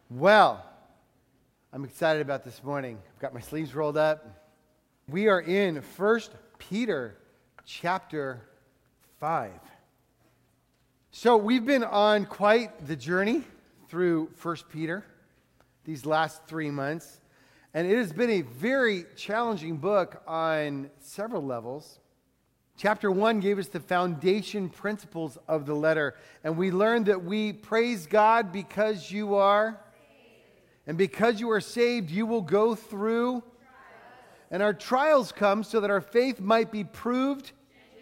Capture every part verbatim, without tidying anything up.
Well, I'm excited about this morning. I've got my sleeves rolled up. We are in First Peter chapter five. So we've been on quite the journey through First Peter these last three months. And it has been a very challenging book on several levels. Chapter one gave us the foundation principles of the letter. And we learned that we praise God because you are... And because you are saved, you will go through, and our trials come so that our faith might be proved.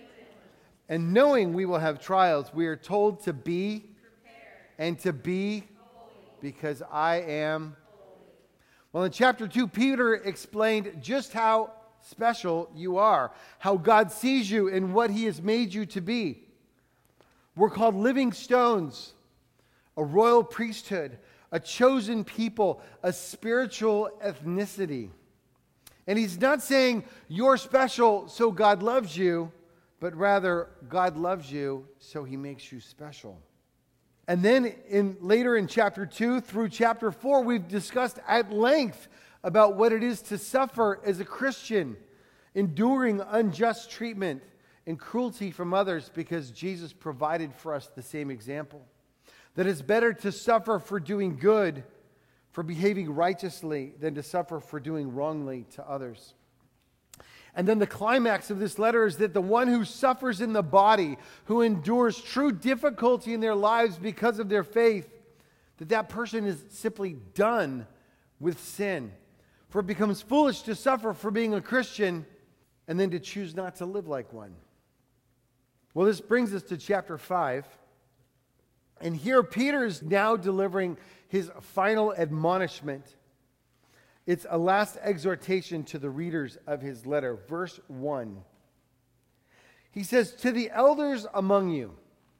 And knowing we will have trials, we are told to be and to be because I am. Well, in chapter two, Peter explained just how special you are, how God sees you and what he has made you to be. We're called living stones, a royal priesthood, a chosen people, a spiritual ethnicity. And he's not saying you're special so God loves you, but rather God loves you so he makes you special. And then in later in chapter two through chapter four, we've discussed at length about what it is to suffer as a Christian, enduring unjust treatment and cruelty from others because Jesus provided for us the same example. That it's better to suffer for doing good, for behaving righteously, than to suffer for doing wrongly to others. And then the climax of this letter is that the one who suffers in the body, who endures true difficulty in their lives because of their faith, that that person is simply done with sin. For it becomes foolish to suffer for being a Christian and then to choose not to live like one. Well, this brings us to chapter five. And here Peter is now delivering his final admonishment. It's a last exhortation to the readers of his letter. Verse one. He says, "To the elders among you."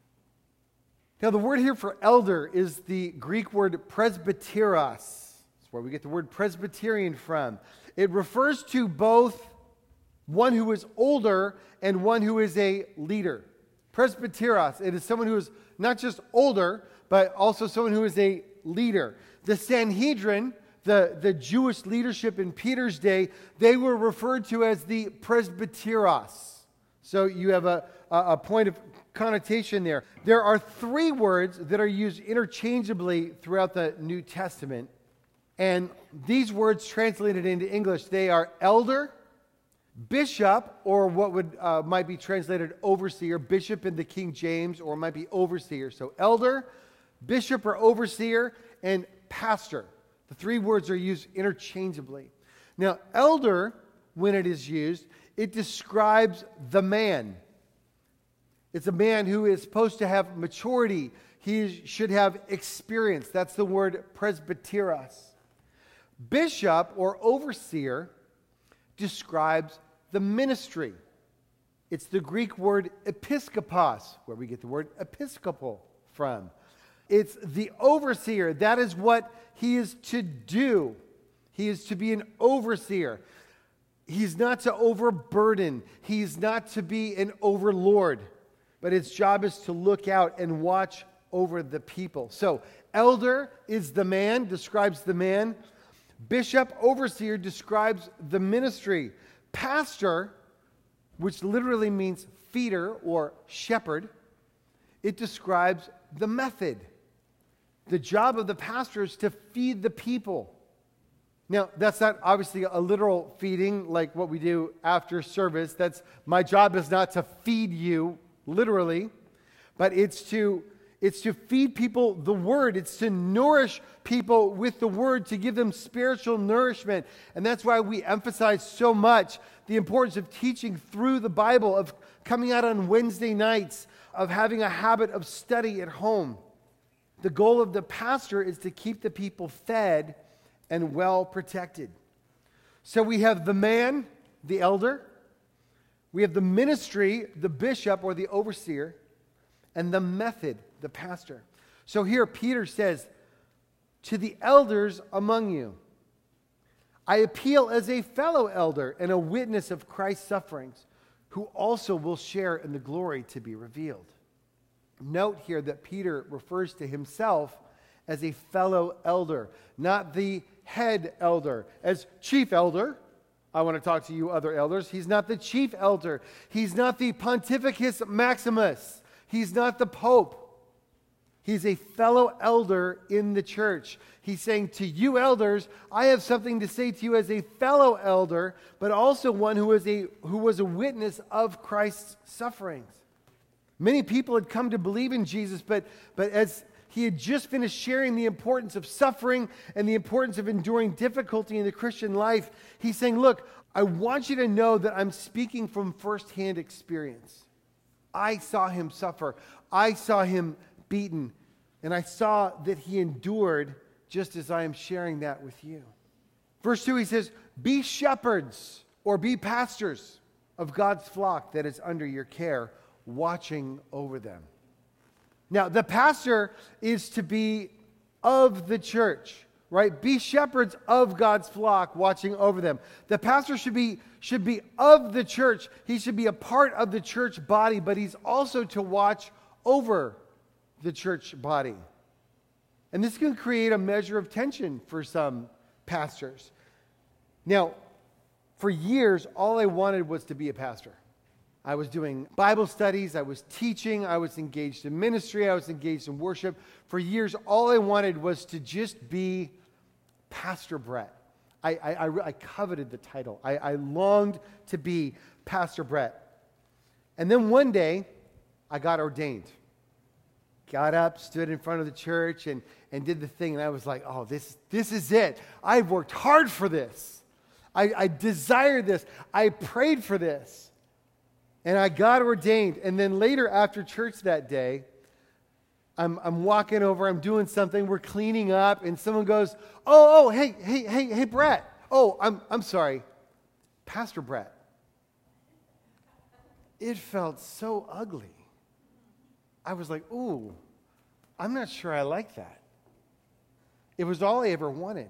Now the word here for elder is the Greek word presbyteros. That's where we get the word Presbyterian from. It refers to both one who is older and one who is a leader. Presbyteros, it is someone who is not just older, but also someone who is a leader. The Sanhedrin, the, the Jewish leadership in Peter's day, they were referred to as the presbyteros. So you have a, a, a point of connotation there. There are three words that are used interchangeably throughout the New Testament. And these words translated into English, they are elder, bishop, or what would uh, might be translated overseer, bishop in the King James, or might be overseer. So elder, bishop or overseer, and pastor. The three words are used interchangeably. Now, elder, when it is used, it describes the man. It's a man who is supposed to have maturity. He should have experience. That's the word presbyteros. Bishop or overseer describes the ministry. It's the Greek word episkopos, where we get the word episcopal from. It's the overseer. That is what he is to do. He is to be an overseer. He's not to overburden. He's not to be an overlord. But his job is to look out and watch over the people. So, elder is the man, describes the man. Bishop, overseer, describes the ministry. Pastor, which literally means feeder or shepherd, it describes the method. The job of the pastor is to feed the people. Now, that's not obviously a literal feeding like what we do after service. That's my job is not to feed you, literally, but it's to It's to feed people the word. It's to nourish people with the word, to give them spiritual nourishment. And that's why we emphasize so much the importance of teaching through the Bible, of coming out on Wednesday nights, of having a habit of study at home. The goal of the pastor is to keep the people fed and well protected. So we have the man, the elder. We have the ministry, the bishop or the overseer. And the method, the pastor. So here Peter says, to the elders among you, I appeal as a fellow elder and a witness of Christ's sufferings, who also will share in the glory to be revealed. Note here that Peter refers to himself as a fellow elder, not the head elder. As chief elder, I want to talk to you other elders. He's not the chief elder. He's not the Pontificus Maximus. He's not the Pope. He's a fellow elder in the church. He's saying to you elders, I have something to say to you as a fellow elder, but also one who was a, who was a witness of Christ's sufferings. Many people had come to believe in Jesus, but, but as he had just finished sharing the importance of suffering and the importance of enduring difficulty in the Christian life, he's saying, look, I want you to know that I'm speaking from firsthand experience. I saw him suffer. I saw him beaten. And I saw that he endured just as I am sharing that with you. Verse two, he says, be shepherds or be pastors of God's flock that is under your care, watching over them. Now, the pastor is to be of the church, right? Be shepherds of God's flock, watching over them. The pastor should be, should be of the church. He should be a part of the church body, but he's also to watch over the church body. And this can create a measure of tension for some pastors. Now, for years, all I wanted was to be a pastor. I was doing Bible studies, I was teaching, I was engaged in ministry, I was engaged in worship. For years, all I wanted was to just be Pastor Brett. I, I, I, I coveted the title. I, I longed to be Pastor Brett. And then one day, I got ordained. Got up, stood in front of the church, and, and did the thing. And I was like, oh, this, this is it. I've worked hard for this. I, I desired this. I prayed for this. And I got ordained. And then later after church that day, I'm, I'm walking over, I'm doing something, we're cleaning up, and someone goes, oh, oh, hey, hey, hey, hey, Brett. Oh, I'm, I'm sorry, Pastor Brett. It felt so ugly. I was like, ooh, I'm not sure I like that. It was all I ever wanted.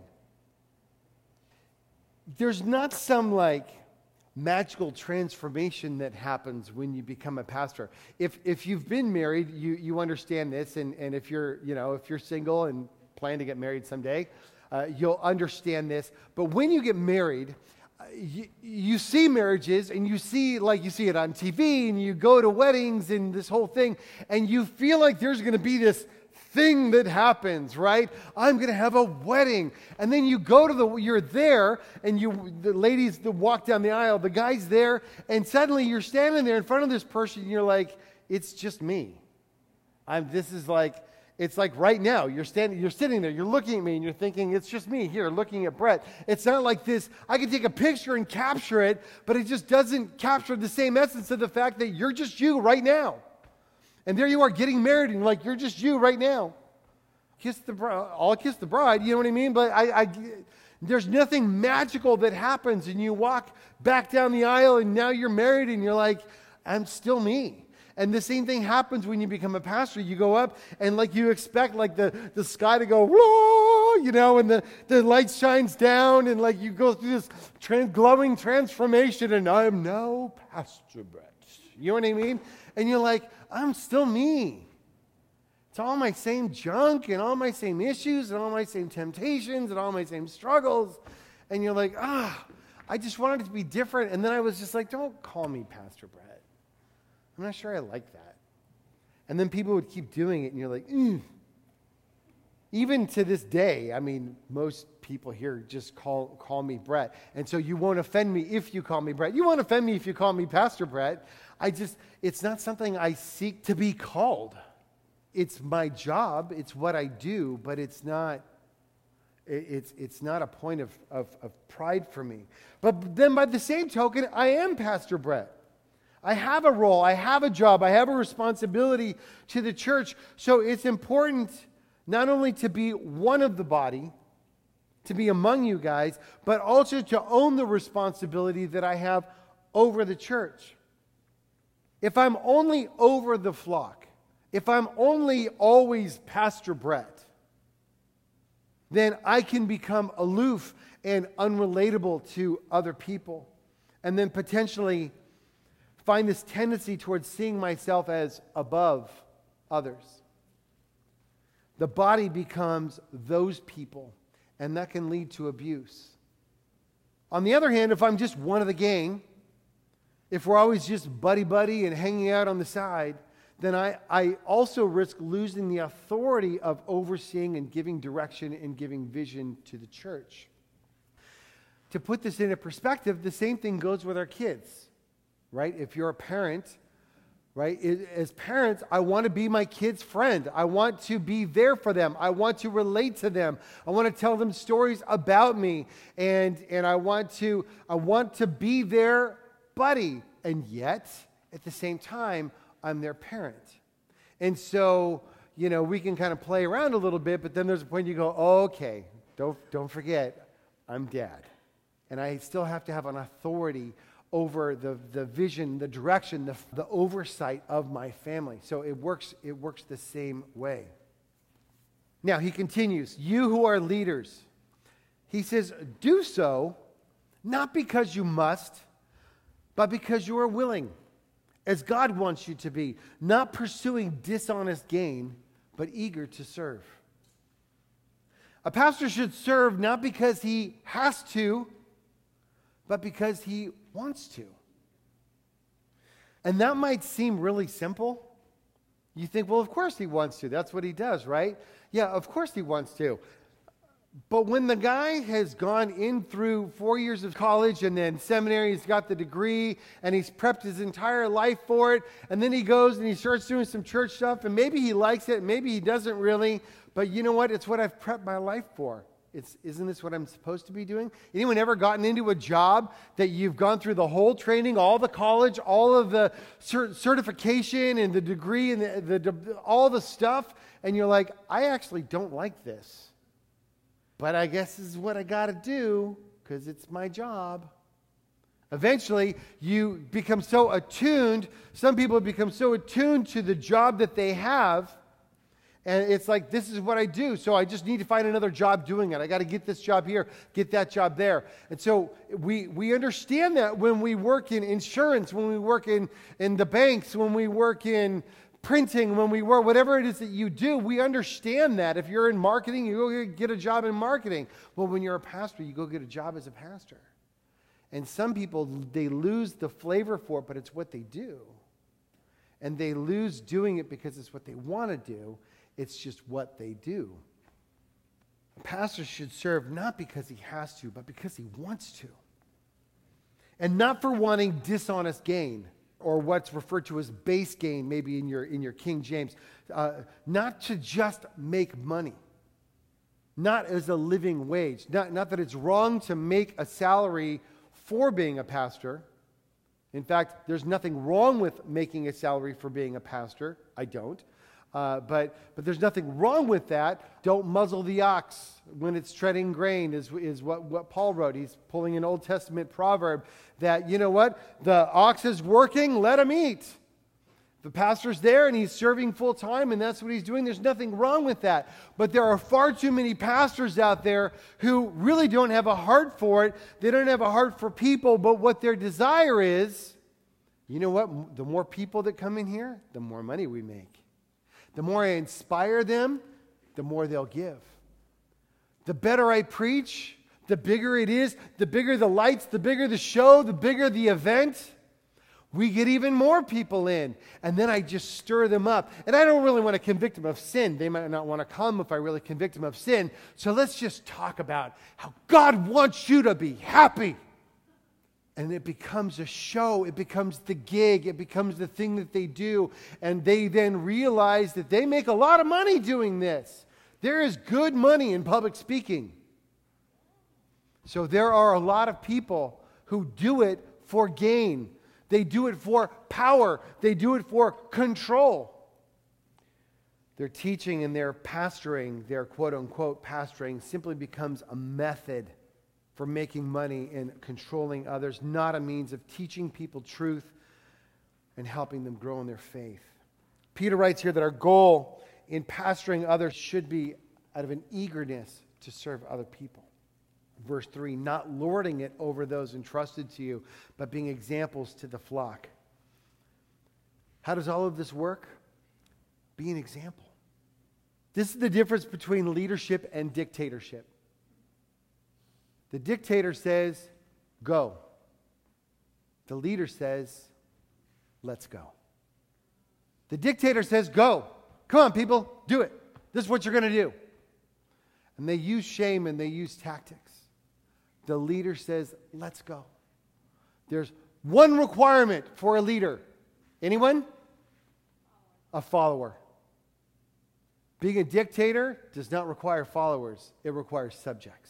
There's not some like magical transformation that happens when you become a pastor. If if you've been married, you you understand this, and, and if you're you know if you're single and plan to get married someday, uh, you'll understand this. But when you get married, uh, you, you see marriages, and you see like you see it on T V, and you go to weddings and this whole thing, and you feel like there's going to be this thing that happens, right? I'm going to have a wedding. And then you go to the, you're there, and you, the ladies that walk down the aisle, the guy's there, and suddenly you're standing there in front of this person, and you're like, it's just me. I'm, this is like, it's like right now, you're standing, you're sitting there, you're looking at me, and you're thinking, it's just me here looking at Brett. It's not like this, I can take a picture and capture it, but it just doesn't capture the same essence of the fact that you're just you right now. And there you are getting married, and like, you're just you right now. Kiss the bride, I'll kiss the bride, you know what I mean? But I, I, there's nothing magical that happens, and you walk back down the aisle, and now you're married, and you're like, I'm still me. And the same thing happens when you become a pastor. You go up, and like you expect like the, the sky to go, whoa, you know, and the, the light shines down, and like you go through this trans- glowing transformation, and I am now Pastor Brett. You know what I mean? And you're like, I'm still me. It's all my same junk and all my same issues and all my same temptations and all my same struggles. And you're like, ah, I just wanted it to be different. And then I was just like, don't call me Pastor Brett. I'm not sure I like that. And then people would keep doing it, and you're like, mm. Even to this day, I mean, most people here just call call me Brett. And so you won't offend me if you call me Brett. You won't offend me if you call me Pastor Brett. I just, it's not something I seek to be called. It's my job, it's what I do, but it's not, it's it's not a point of, of, of pride for me. But then by the same token, I am Pastor Brett. I have a role, I have a job, I have a responsibility to the church. So it's important not only to be one of the body, to be among you guys, but also to own the responsibility that I have over the church. If I'm only over the flock, if I'm only always Pastor Brett, then I can become aloof and unrelatable to other people, and then potentially find this tendency towards seeing myself as above others. the body becomes those people, and that can lead to abuse. On the other hand, if I'm just one of the gang, if we're always just buddy-buddy and hanging out on the side, then I, I also risk losing the authority of overseeing and giving direction and giving vision to the church. To put this into perspective, the same thing goes with our kids, right? If you're a parent, right? As parents, I want to be my kid's friend. I want to be there for them. I want to relate to them. I want to tell them stories about me, and and I want to I want to be their buddy. And yet, at the same time, I'm their parent. And so, you know, we can kind of play around a little bit, but then there's a point you go, oh, okay, don't don't forget, I'm dad. And I still have to have an authority over the, the vision, the direction, the, the oversight of my family. So it works, it works the same way. Now, he continues, you who are leaders, he says, do so, not because you must, but because you are willing, as God wants you to be, not pursuing dishonest gain, but eager to serve. A pastor should serve not because he has to, but because he wants to. And that might seem really simple. You think, well, of course he wants to. That's what he does, right? Yeah, of course he wants to. But when the guy has gone in through four years of college and then seminary, he's got the degree, and he's prepped his entire life for it, and then he goes and he starts doing some church stuff, and maybe he likes it, maybe he doesn't really, but you know what? It's what I've prepped my life for. It's, isn't this what I'm supposed to be doing? Anyone ever gotten into a job that you've gone through the whole training, all the college, all of the cert- certification and the degree and the, the, all the stuff, and you're like, I actually don't like this. But I guess this is what I got to do because it's my job. Eventually, you become so attuned, some people become so attuned to the job that they have, and it's like, this is what I do, so I just need to find another job doing it. I got to get this job here, get that job there. And so we we understand that when we work in insurance, when we work in, in the banks, when we work in printing, when we work, whatever it is that you do, we understand that. If you're in marketing, you go get a job in marketing. Well, when you're a pastor, you go get a job as a pastor. And some people, they lose the flavor for it, but it's what they do. And they lose doing it because it's what they want to do. It's just what they do. A pastor should serve not because he has to, but because he wants to. And not for wanting dishonest gain, or what's referred to as base gain, maybe in your, in your King James. Uh, not to just make money. Not as a living wage. Not, not that it's wrong to make a salary for being a pastor. In fact, there's nothing wrong with making a salary for being a pastor. I don't. Uh, but but there's nothing wrong with that. Don't muzzle the ox when it's treading grain is, is what, what Paul wrote. He's pulling an Old Testament proverb that, you know what? The ox is working, let him eat. The pastor's there and he's serving full time and that's what he's doing. There's nothing wrong with that. But there are far too many pastors out there who really don't have a heart for it. They don't have a heart for people, but what their desire is, you know what? The more people that come in here, the more money we make. The more I inspire them, the more they'll give. The better I preach, the bigger it is, the bigger the lights, the bigger the show, the bigger the event, we get even more people in. And then I just stir them up. And I don't really want to convict them of sin. They might not want to come if I really convict them of sin. So let's just talk about how God wants you to be happy. And it becomes a show. It becomes the gig. It becomes the thing that they do. And they then realize that they make a lot of money doing this. There is good money in public speaking. So there are a lot of people who do it for gain. They do it for power. They do it for control. Their teaching and their pastoring, their quote-unquote pastoring, simply becomes a method for making money and controlling others, not a means of teaching people truth and helping them grow in their faith. Peter writes here that our goal in pastoring others should be out of an eagerness to serve other people. Verse three, not lording it over those entrusted to you, but being examples to the flock. How does all of this work? Be an example. This is the difference between leadership and dictatorship. The dictator says, go. The leader says, let's go. The dictator says, go. Come on, people, do it. This is what you're going to do. And they use shame and they use tactics. The leader says, let's go. There's one requirement for a leader. Anyone? A follower. Being a dictator does not require followers. It requires subjects.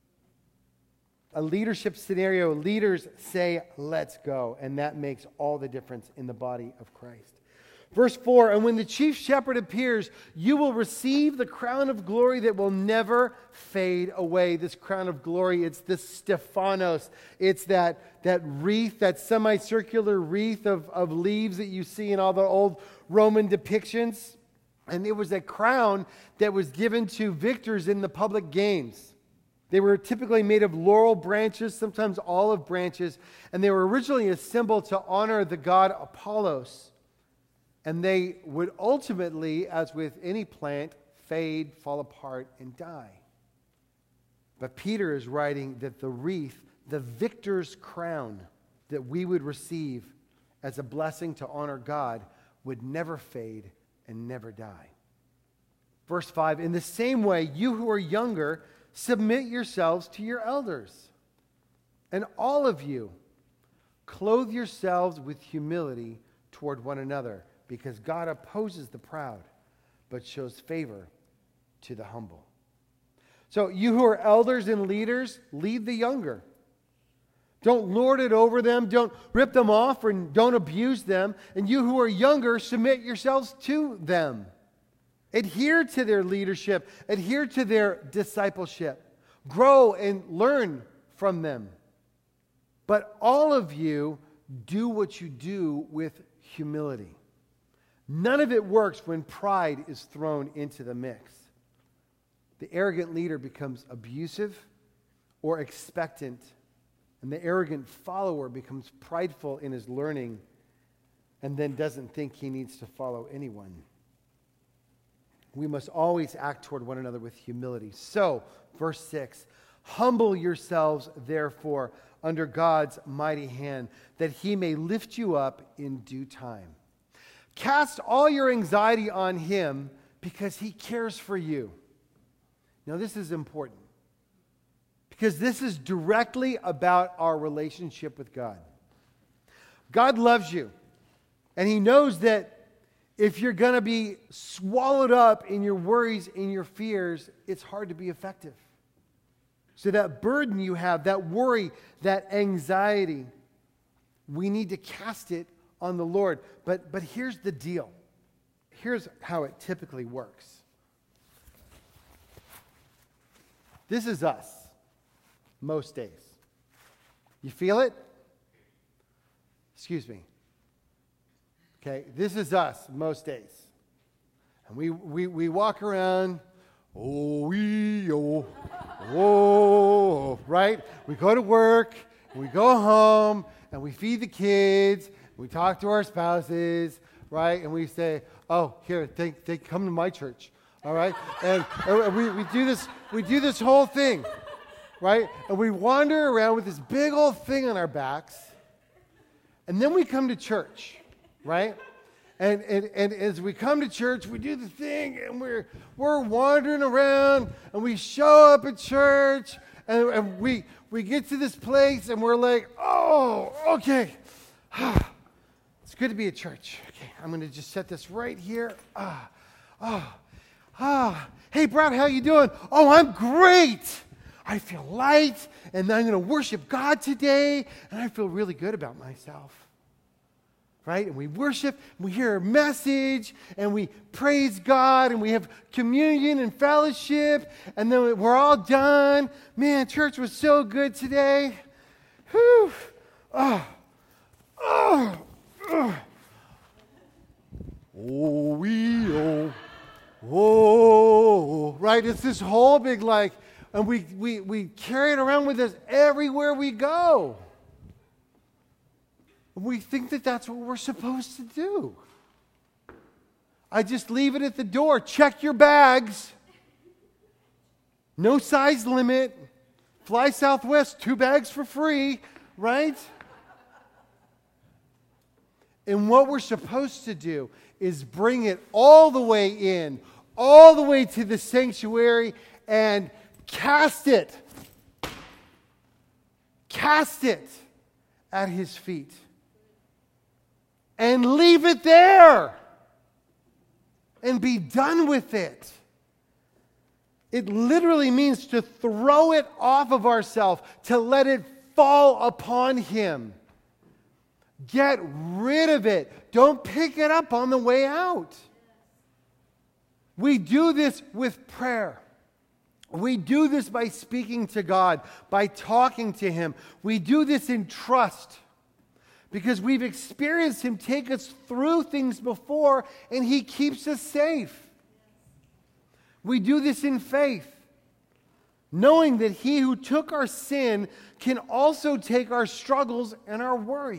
A leadership scenario, leaders say, let's go. And that makes all the difference in the body of Christ. Verse four, and when the chief shepherd appears, you will receive the crown of glory that will never fade away. This crown of glory, it's this Stephanos. It's that, that wreath, that semicircular wreath of, of leaves that you see in all the old Roman depictions. And it was a crown that was given to victors in the public games. They were typically made of laurel branches, sometimes olive branches, and they were originally a symbol to honor the god Apollos. And they would ultimately, as with any plant, fade, fall apart, and die. But Peter is writing that the wreath, the victor's crown that we would receive as a blessing to honor God, would never fade and never die. Verse five, in the same way, you who are younger, submit yourselves to your elders. And all of you, clothe yourselves with humility toward one another, because God opposes the proud, but shows favor to the humble. So you who are elders and leaders, lead the younger. Don't lord it over them. Don't rip them off, or don't abuse them. And you who are younger, submit yourselves to them. Adhere to their leadership. Adhere to their discipleship. Grow and learn from them. But all of you do what you do with humility. None of it works when pride is thrown into the mix. The arrogant leader becomes abusive or expectant, and the arrogant follower becomes prideful in his learning and then doesn't think he needs to follow anyone. We must always act toward one another with humility. So, verse six, humble yourselves, therefore, under God's mighty hand, that he may lift you up in due time. Cast all your anxiety on him because he cares for you. Now, this is important because this is directly about our relationship with God. God loves you, and he knows that if you're going to be swallowed up in your worries, in your fears, it's hard to be effective. So that burden you have, that worry, that anxiety, we need to cast it on the Lord. But, but here's the deal. Here's how it typically works. This is us most days. You feel it? Excuse me. Okay, this is us most days. And we, we, we walk around, oh, we, oh, oh, right? We go to work, and we go home, and we feed the kids, we talk to our spouses, right? And we say, oh, here, they, they come to my church, all right? And, and we, we do this, we do this whole thing, right? And we wander around with this big old thing on our backs, and then we come to church, right? And, and and as we come to church, we do the thing, and we're we're wandering around, and we show up at church, and, and we we get to this place, and we're like, oh, okay, it's good to be at church. Okay, I'm going to just set this right here. Ah, oh, ah. Hey, Brad, how you doing? Oh, I'm great. I feel light, and I'm going to worship God today, and I feel really good about myself. Right? And we worship, and we hear a message, and we praise God, and we have communion and fellowship, and then we're all done. Man, church was so good today. Whew. Oh, oh, oh. Oh, we, oh, oh. Right? It's this whole big like, and we, we, we carry it around with us everywhere we go. We think that that's what we're supposed to do. I just leave it at the door. Check your bags. No size limit. Fly Southwest, two bags for free, right? And what we're supposed to do is bring it all the way in, all the way to the sanctuary, and cast it. Cast it at His feet. And leave it there. And be done with it. It literally means to throw it off of ourselves, to let it fall upon Him. Get rid of it. Don't pick it up on the way out. We do this with prayer. We do this by speaking to God, by talking to Him. We do this in trust because we've experienced Him take us through things before, and He keeps us safe. We do this in faith, knowing that He who took our sin can also take our struggles and our worries.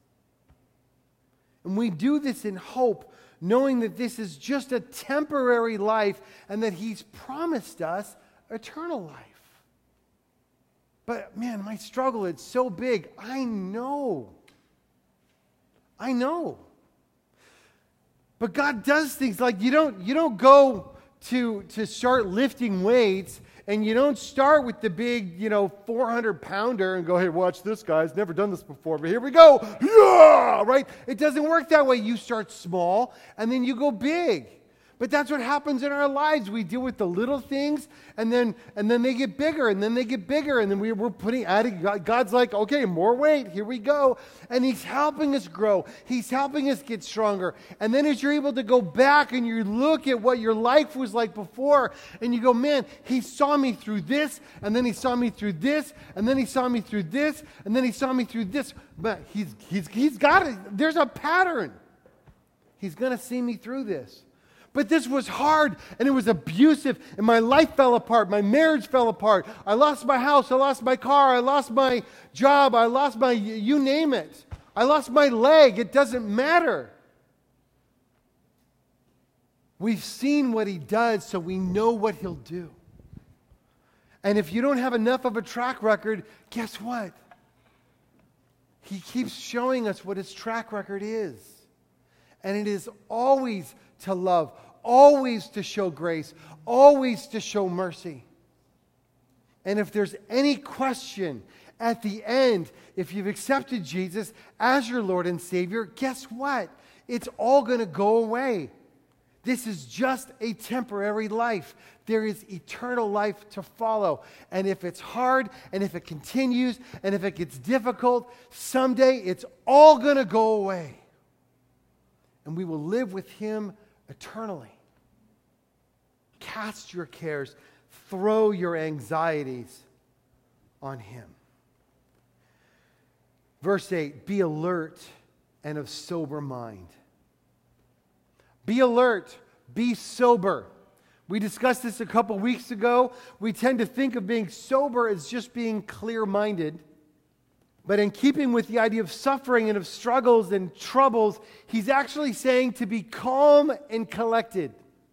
And we do this in hope, knowing that this is just a temporary life and that He's promised us eternal life. But man, my struggle is so big. I know. I know. But God does things like you don't, you don't go to, to start lifting weights, and you don't start with the big, you know, four hundred pounder and go, hey, watch this, guys. Never done this before, but here we go. Yeah! Right? It doesn't work that way. You start small, and then you go big. But that's what happens in our lives. We deal with the little things, and then and then they get bigger, and then they get bigger, and then we, we're putting, adding, God's like, okay, more weight, here we go. And He's helping us grow. He's helping us get stronger. And then as you're able to go back and you look at what your life was like before, and you go, man, He saw me through this, and then He saw me through this, and then He saw me through this, and then He saw me through this. But He's, he's, he's got it. There's a pattern. He's going to see me through this. But this was hard, and it was abusive, and my life fell apart. My marriage fell apart. I lost my house. I lost my car. I lost my job. I lost my, you name it. I lost my leg. It doesn't matter. We've seen what He does, so we know what He'll do. And if you don't have enough of a track record, guess what? He keeps showing us what His track record is. And it is always to love, always to show grace, always to show mercy. And if there's any question at the end, if you've accepted Jesus as your Lord and Savior, guess what? It's all going to go away. This is just a temporary life. There is eternal life to follow. And if it's hard, and if it continues, and if it gets difficult, someday it's all going to go away. And we will live with Him eternally. Cast your cares, throw your anxieties on Him. Verse eight, be alert and of sober mind. Be alert, be sober. We discussed this a couple weeks ago. We tend to think of being sober as just being clear-minded. But in keeping with the idea of suffering and of struggles and troubles, He's actually saying to be calm and collected.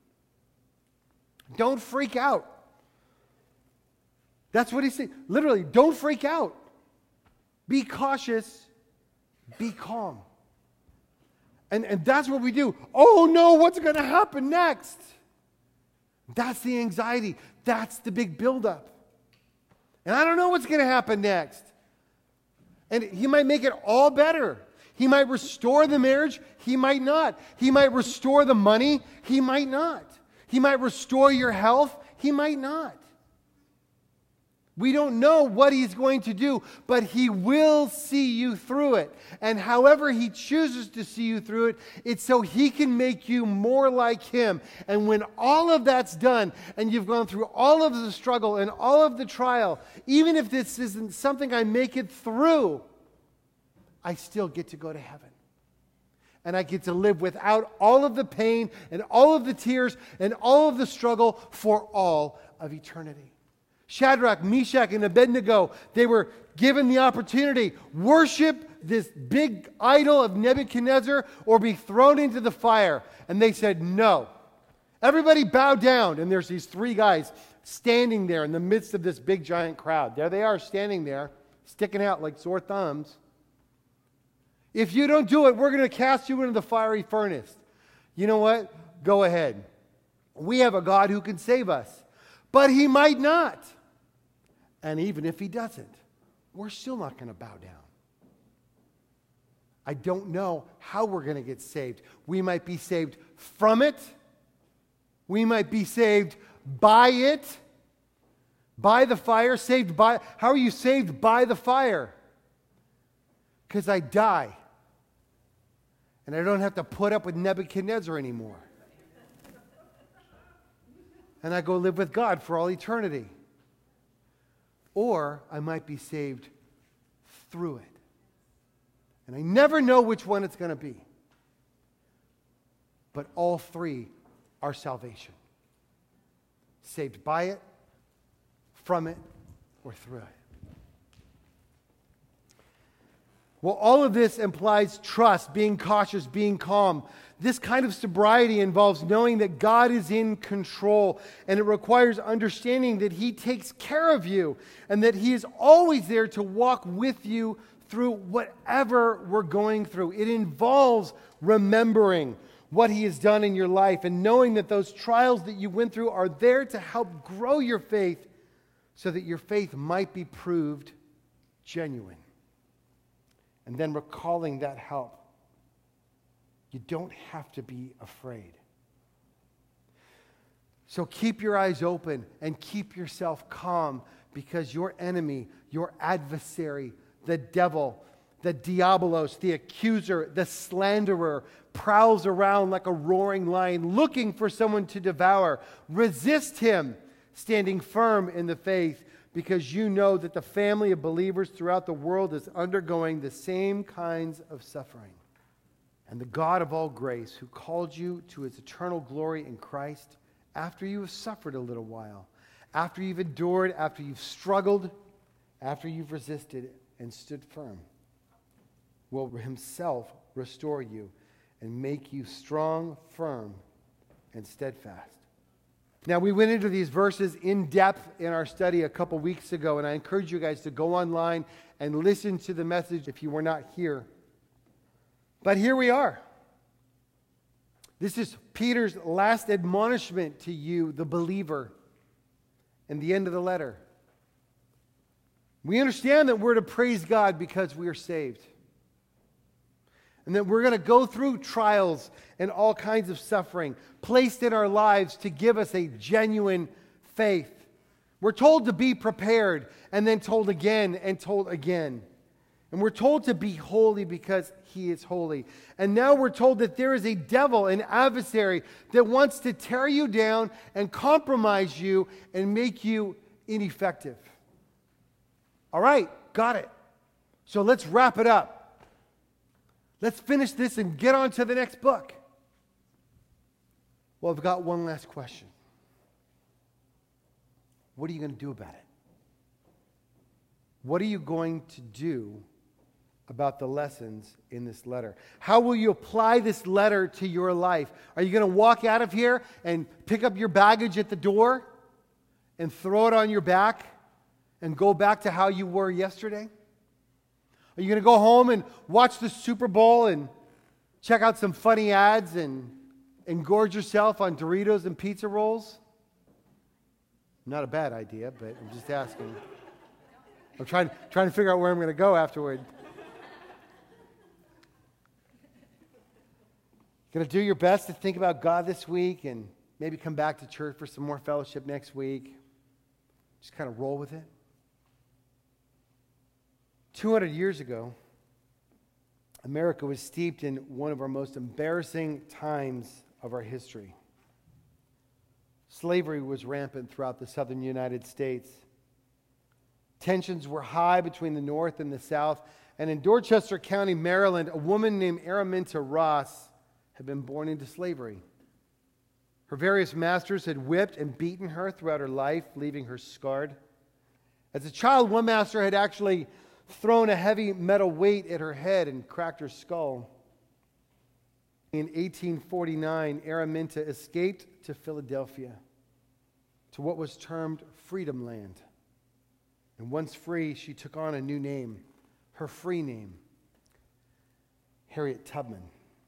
Don't freak out. That's what He's saying. Literally, don't freak out. Be cautious. Be calm. And, and that's what we do. Oh no, what's going to happen next? That's the anxiety. That's the big buildup. And I don't know what's going to happen next. And He might make it all better. He might restore the marriage. He might not. He might restore the money. He might not. He might restore your health. He might not. We don't know what He's going to do, but He will see you through it. And however He chooses to see you through it, it's so He can make you more like Him. And when all of that's done, and you've gone through all of the struggle and all of the trial, even if this isn't something I make it through, I still get to go to heaven. And I get to live without all of the pain and all of the tears and all of the struggle for all of eternity. Shadrach, Meshach, and Abednego, they were given the opportunity, worship this big idol of Nebuchadnezzar or be thrown into the fire. And they said no. Everybody bow down. And there's these three guys standing there in the midst of this big giant crowd. There they are standing there, sticking out like sore thumbs. If you don't do it, we're going to cast you into the fiery furnace. You know what? Go ahead. We have a God who can save us. But he might not. And even if he doesn't, we're still not going to bow down. I don't know how we're going to get saved. We might be saved from it. We might be saved by it. By the fire. Saved by. How are you saved by the fire? Because I die. And I don't have to put up with Nebuchadnezzar anymore. And I go live with God for all eternity. Or I might be saved through it. And I never know which one it's going to be. But all three are salvation. Saved by it, from it, or through it. Well, all of this implies trust, being cautious, being calm. This kind of sobriety involves knowing that God is in control, and it requires understanding that he takes care of you and that he is always there to walk with you through whatever we're going through. It involves remembering what he has done in your life and knowing that those trials that you went through are there to help grow your faith so that your faith might be proved genuine. And then recalling that help. You don't have to be afraid. So keep your eyes open and keep yourself calm, because your enemy, your adversary, the devil, the diabolos, the accuser, the slanderer, prowls around like a roaring lion looking for someone to devour. Resist him, standing firm in the faith, because you know that the family of believers throughout the world is undergoing the same kinds of suffering. And the God of all grace, who called you to his eternal glory in Christ, after you have suffered a little while, after you've endured, after you've struggled, after you've resisted and stood firm, will himself restore you and make you strong, firm, and steadfast. Now, we went into these verses in depth in our study a couple weeks ago, and I encourage you guys to go online and listen to the message if you were not here. But here we are. This is Peter's last admonishment to you, the believer, in the end of the letter. We understand that we're to praise God because we are saved. And that we're going to go through trials and all kinds of suffering placed in our lives to give us a genuine faith. We're told to be prepared, and then told again and told again. And we're told to be holy because he is holy. And now we're told that there is a devil, an adversary, that wants to tear you down and compromise you and make you ineffective. All right, got it. So let's wrap it up. Let's finish this and get on to the next book. Well, I've got one last question. What are you going to do about it? What are you going to do about the lessons in this letter? How will you apply this letter to your life? Are you going to walk out of here and pick up your baggage at the door and throw it on your back and go back to how you were yesterday? Are you going to go home and watch the Super Bowl and check out some funny ads and engorge yourself on Doritos and pizza rolls? Not a bad idea, but I'm just asking. I'm trying, trying to figure out where I'm going to go afterward. Going to do your best to think about God this week and maybe come back to church for some more fellowship next week. Just kind of roll with it. two hundred years ago, America was steeped in one of our most embarrassing times of our history. Slavery was rampant throughout the southern United States. Tensions were high between the North and the South. And in Dorchester County, Maryland, a woman named Araminta Ross had been born into slavery. Her various masters had whipped and beaten her throughout her life, leaving her scarred. As a child, one master had actually thrown a heavy metal weight at her head and cracked her skull. In eighteen forty-nine, Araminta escaped to Philadelphia, to what was termed Freedom Land. And once free, she took on a new name, her free name, Harriet Tubman.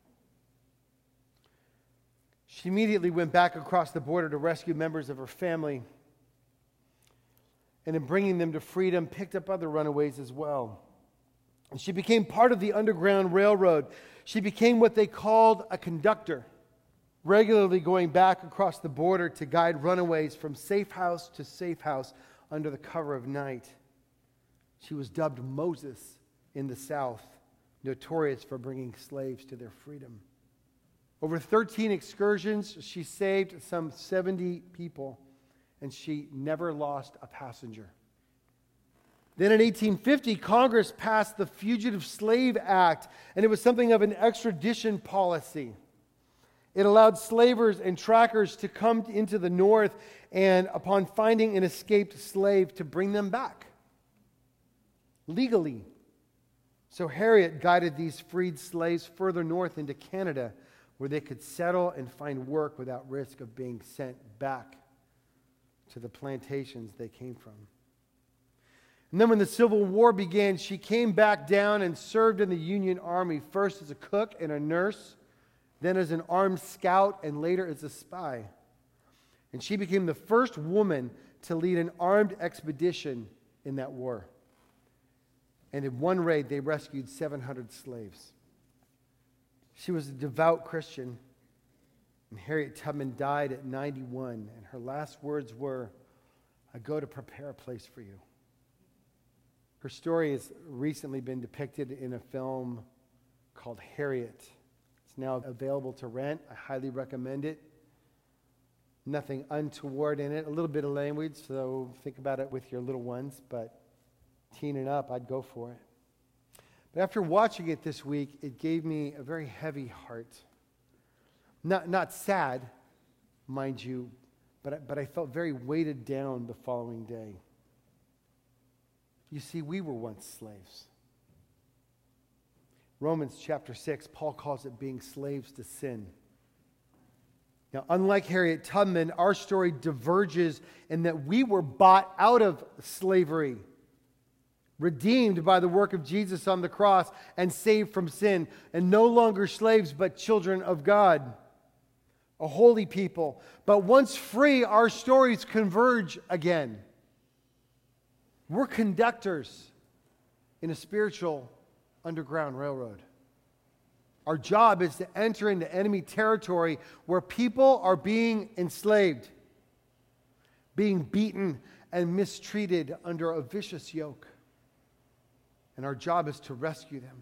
She immediately went back across the border to rescue members of her family, and in bringing them to freedom, picked up other runaways as well. And she became part of the Underground Railroad. She became what they called a conductor, regularly going back across the border to guide runaways from safe house to safe house under the cover of night. She was dubbed Moses in the South, notorious for bringing slaves to their freedom. Over thirteen excursions, she saved some seventy people, and she never lost a passenger. Then in eighteen fifty, Congress passed the Fugitive Slave Act, and it was something of an extradition policy. It allowed slavers and trackers to come into the North and, upon finding an escaped slave, to bring them back legally. So Harriet guided these freed slaves further north into Canada, where they could settle and find work without risk of being sent back to the plantations they came from. And then when the Civil War began, she came back down and served in the Union Army, first as a cook and a nurse, then as an armed scout, and later as a spy. And she became the first woman to lead an armed expedition in that war. And in one raid, they rescued seven hundred slaves. She was a devout Christian, and Harriet Tubman died at ninety-one, and her last words were, "I go to prepare a place for you." Her story has recently been depicted in a film called Harriet. It's now available to rent. I highly recommend it. Nothing untoward in it. A little bit of language, so think about it with your little ones, but teen and up, I'd go for it. But after watching it this week, it gave me a very heavy heart. Not, not sad, mind you, but I, but I felt very weighted down the following day. You see, we were once slaves. Romans chapter six, Paul calls it being slaves to sin. Now, unlike Harriet Tubman, our story diverges in that we were bought out of slavery, redeemed by the work of Jesus on the cross, and saved from sin, and no longer slaves but children of God, a holy people. But once free, our stories converge again. We're conductors in a spiritual underground railroad. Our job is to enter into enemy territory where people are being enslaved, being beaten and mistreated under a vicious yoke. And our job is to rescue them.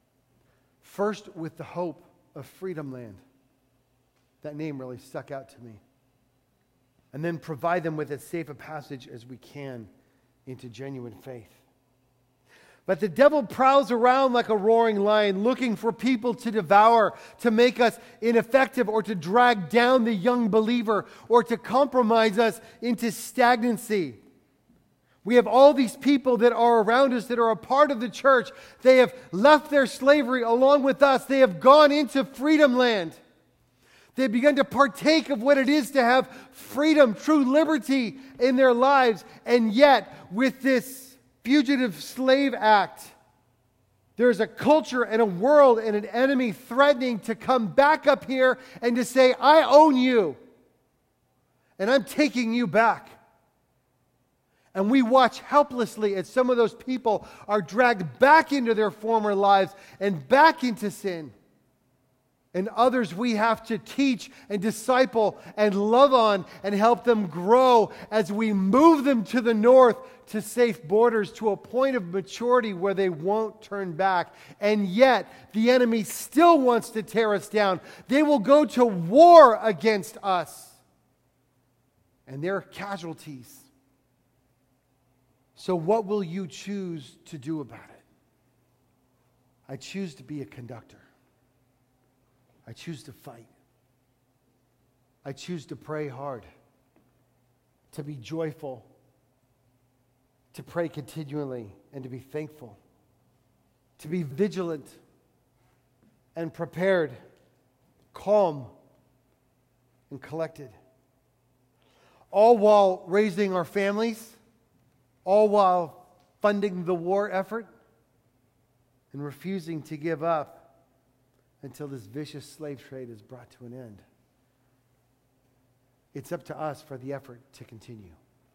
First, with the hope of Freedom Land. That name really stuck out to me. And then provide them with as safe a passage as we can into genuine faith. But the devil prowls around like a roaring lion, looking for people to devour, to make us ineffective, or to drag down the young believer, or to compromise us into stagnancy. We have all these people that are around us that are a part of the church. They have left their slavery along with us. They have gone into Freedom Land. They've begun to partake of what it is to have freedom, true liberty in their lives. And yet, with this Fugitive Slave Act, there's a culture and a world and an enemy threatening to come back up here and to say, I own you, and I'm taking you back. And we watch helplessly as some of those people are dragged back into their former lives and back into sin. And others we have to teach and disciple and love on and help them grow as we move them to the north to safe borders, to a point of maturity where they won't turn back. And yet, the enemy still wants to tear us down. They will go to war against us. And they're casualties. So what will you choose to do about it? I choose to be a conductor. I choose to fight. I choose to pray hard, to be joyful, to pray continually and to be thankful, to be vigilant and prepared, calm and collected, all while raising our families, all while funding the war effort and refusing to give up until this vicious slave trade is brought to an end. It's up to us for the effort to continue.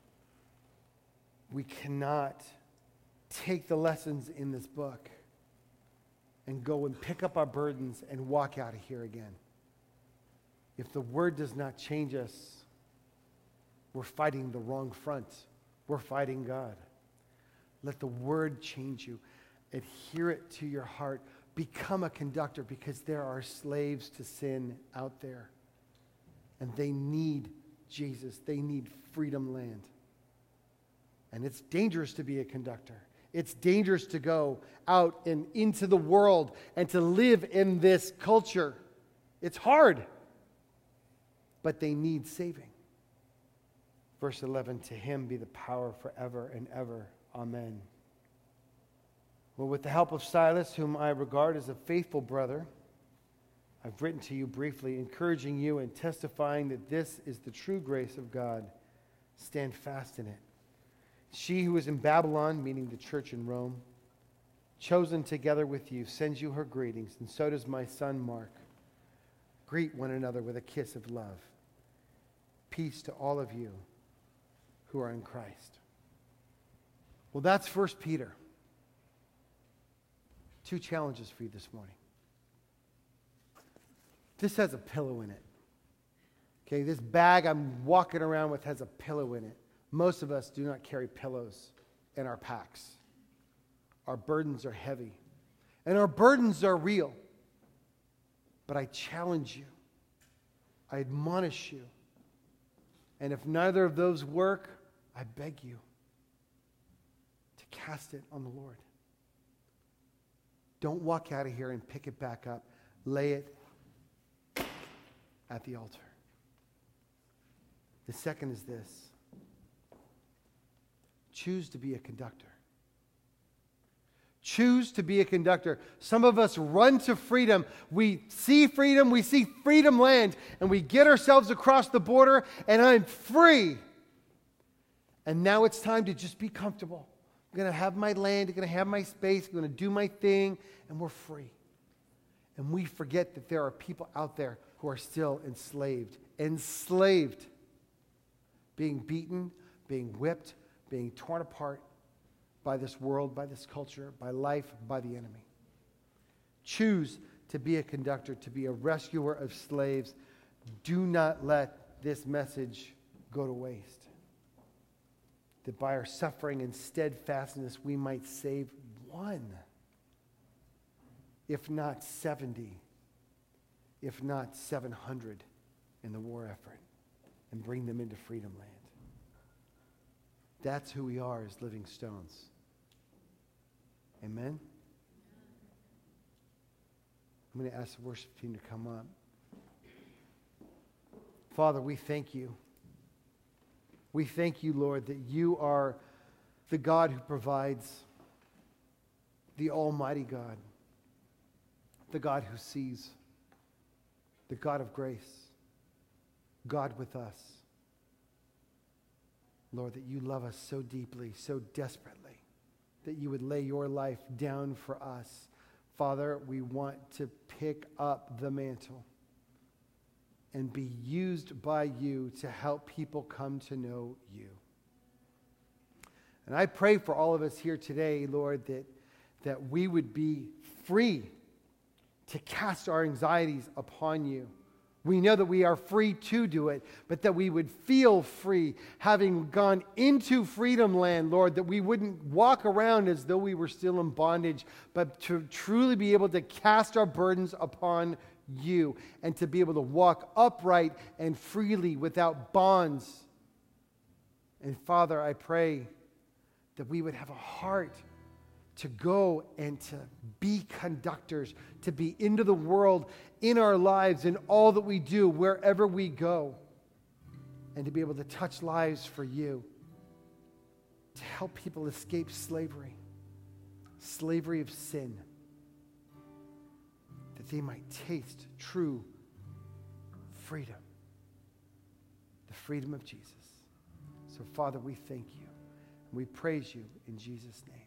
We cannot take the lessons in this book and go and pick up our burdens and walk out of here again. If the word does not change us, we're fighting the wrong front. We're fighting God. Let the word change you. Adhere it to your heart. Become a conductor, because there are slaves to sin out there. And they need Jesus. They need freedom land. And it's dangerous to be a conductor. It's dangerous to go out and into the world and to live in this culture. It's hard. But they need saving. Verse eleven, to him be the power forever and ever. Amen. Well, with the help of Silas, whom I regard as a faithful brother, I've written to you briefly, encouraging you and testifying that this is the true grace of God. Stand fast in it. She who is in Babylon, meaning the church in Rome, chosen together with you, sends you her greetings, and so does my son Mark. Greet one another with a kiss of love. Peace to all of you who are in Christ. Well, that's First Peter. Two challenges for you this morning. This has a pillow in it. Okay, this bag I'm walking around with has a pillow in it. Most of us do not carry pillows in our packs. Our burdens are heavy. And our burdens are real. But I challenge you. I admonish you. And if neither of those work, I beg you to cast it on the Lord. Don't walk out of here and pick it back up. Lay it at the altar. The second is this. Choose to be a conductor. Choose to be a conductor. Some of us run to freedom. We see freedom, we see freedom land, and we get ourselves across the border, and I'm free. And now it's time to just be comfortable. I'm going to have my land, I'm going to have my space, I'm going to do my thing, and we're free. And we forget that there are people out there who are still enslaved. Enslaved. Being beaten, being whipped, being torn apart by this world, by this culture, by life, by the enemy. Choose to be a conductor, to be a rescuer of slaves. Do not let this message go to waste. That by our suffering and steadfastness we might save one, if not seventy, if not seven hundred in the war effort, and bring them into freedom land. That's who we are as living stones. Amen? I'm going to ask the worship team to come up. Father, we thank you. We thank you, Lord, that you are the God who provides, the Almighty God, the God who sees, the God of grace, God with us. Lord, that you love us so deeply, so desperately, that you would lay your life down for us. Father, we want to pick up the mantle and be used by you to help people come to know you. And I pray for all of us here today, Lord, that, that we would be free to cast our anxieties upon you. We know that we are free to do it, but that we would feel free, having gone into freedom land, Lord, that we wouldn't walk around as though we were still in bondage, but to truly be able to cast our burdens upon you and to be able to walk upright and freely without bonds. And Father, I pray that we would have a heart to go and to be conductors, to be into the world, in our lives, in all that we do, wherever we go, and to be able to touch lives for you. to help people escape slavery, slavery of sin, that they might taste true freedom, the freedom of Jesus. So, Father, we thank you and we praise you in Jesus' name.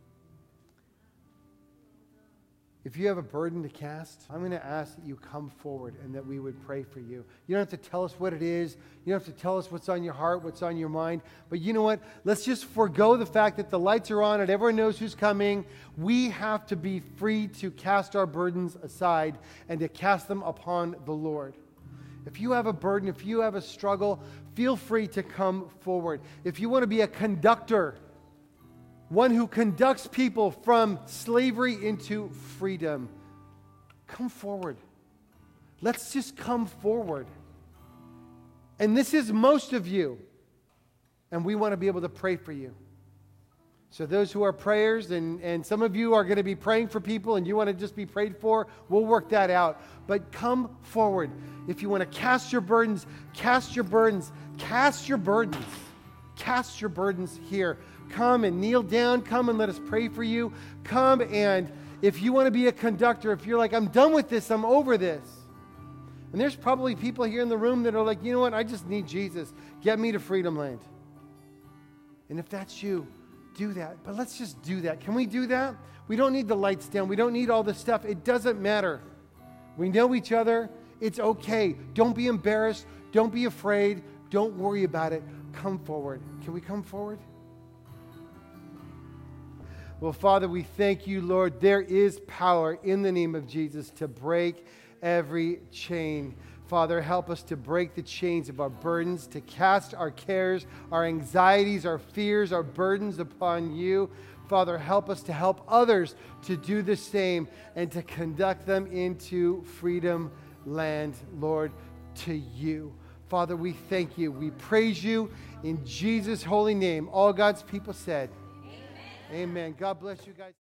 If you have a burden to cast, I'm going to ask that you come forward and that we would pray for you. You don't have to tell us what it is. You don't have to tell us what's on your heart, what's on your mind. But you know what? Let's just forego the fact that the lights are on and everyone knows who's coming. We have to be free to cast our burdens aside and to cast them upon the Lord. If you have a burden, if you have a struggle, feel free to come forward. If you want to be a conductor, one who conducts people from slavery into freedom, come forward. Let's just come forward. And this is most of you. And we want to be able to pray for you. So those who are prayers, and, and some of you are going to be praying for people and you want to just be prayed for, we'll work that out. But come forward. If you want to cast your burdens, cast your burdens, cast your burdens, cast your burdens here. Come and kneel down. Come and let us pray for you. Come, and if you want to be a conductor, if you're like, I'm done with this, I'm over this. And there's probably people here in the room that are like, you know what, I just need Jesus. Get me to Freedom Land. And if that's you, do that. But let's just do that. Can we do that? We don't need the lights down. We don't need all this stuff. It doesn't matter. We know each other. It's okay. Don't be embarrassed. Don't be afraid. Don't worry about it. Come forward. Can we come forward? Well, Father, we thank you, Lord. There is power in the name of Jesus to break every chain. Father, help us to break the chains of our burdens, to cast our cares, our anxieties, our fears, our burdens upon you. Father, help us to help others to do the same and to conduct them into Freedom Land, Lord, to you. Father, we thank you. We praise you in Jesus' holy name. All God's people said, Amen. God bless you guys.